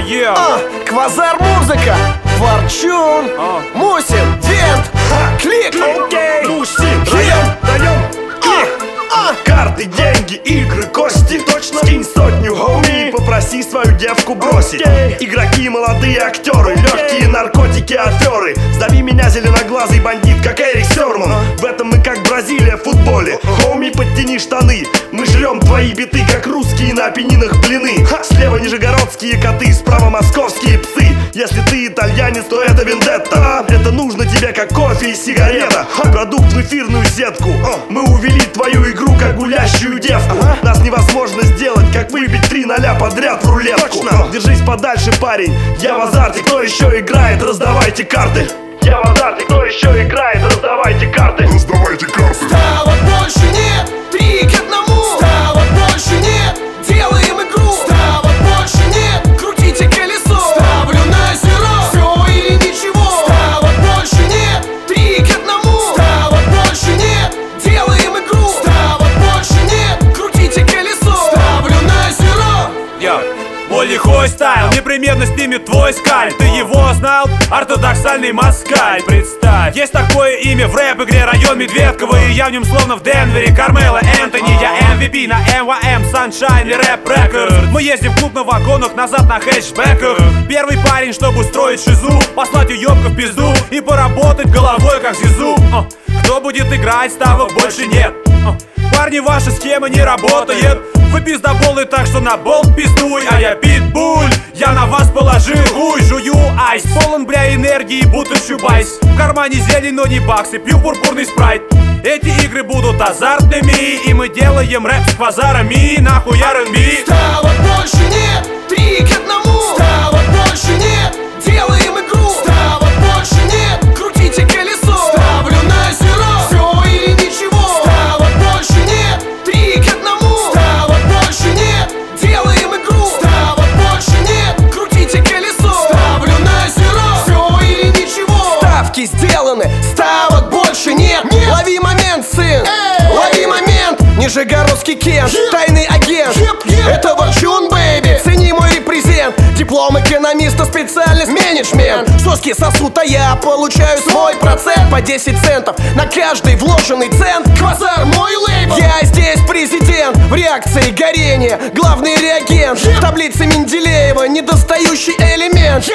Квазар музыка, Форчун, Мусин, Вент, Клик. Мусин, даем клик. Карты, деньги, игры, кости. Точно скинь сотню, хоуми. Попроси свою девку бросить. Игроки, молодые актеры, легкие наркотики, аферы. Зови меня зеленоглазый бандит, как Эрик Сёрман. В этом мы как Бразилия в футболе. Хоуми, подтяни штаны. Мы жрем твои биты, как русские на опенинах блины. Слева нижегородские коты, справа московские псы. Если ты итальянец, то это вендетта. Это нужно тебе как кофе и сигарета. Продукт в эфирную сетку. Мы увели твою игру как гулящую девку. Нас невозможно сделать, как выбить 3-0 подряд в рулетку. Держись подальше, парень, я в азарте. Кто еще играет, раздавайте карты. Я в азарте, кто еще играет, раздавайте карты. Раздавайте карты. Ставок больше нет, 3 к 1. Ставок больше нет, делаем игру. Ставок больше нет, крутите колесо. Ставлю на зеро, все или ничего. Ставок больше нет, 3 к 1. Ставок больше нет, делаем игру. Ставок больше нет, крутите колесо. Ставлю на зеро. Мой лихой стайл непременно снимет твой скаль. Ты его знал? Ортодоксальный москаль. Представь, есть такое имя в рэп-игре, район Медведково. И я в нем словно в Денвере, Кармело Энтони. Я MVP на NYM, Sunshine и Rap Records. Мы ездим в клуб на вагонах, назад на хэтчбеках. Первый парень, чтобы устроить шизу, послать уёбка в пизду и поработать головой, как Зизу. Кто будет играть, ставок больше нет. Парни, ваша схема не работает. Вы пиздоболы, так что на болт пиздуй. А я питбуль, я на вас положил хуй. Жую айс, полон бля энергии, будто чубайс. В кармане зелень, но не баксы, пью пурпурный спрайт. Эти игры будут азартными, и мы делаем рэп с квазарами. Нахуй R&B. Ставок больше нет, 3 к 1. Ставок больше нет, делаем игру. Ставок больше нет, крутите колесо. Ставлю на зеро, все или ничего. Ставок больше нет, 3 к 1. Ставок больше нет, делаем игру. Ставок больше нет, крутите колесо. Ставлю на зеро, все или ничего. Ставки сделаны, ставок больше нет. Лови момент, сын, лови момент. Нижегородский Кент, тайный агент. Это Форчун, бэйби, цени мой репрезент. Диплом экономиста, специальность менеджмент. Соски сосут, а я получаю свой процент. По 10 центов на каждый вложенный цент. Квазар мой лейбл, я здесь президент. В реакции горения, главный реагент. Таблица Менделеева, недостающий элемент.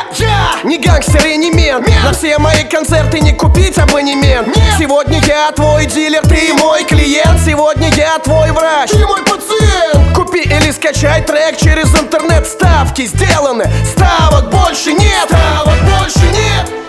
Не гангстер и не мент. На все мои концерты не купить абонемент. Сегодня я твой дилер, ты мой клиент. Сегодня я твой врач, ты мой пациент. Купи или скачай трек через интернет. Ставки сделаны, ставок больше нет. Ставок больше нет,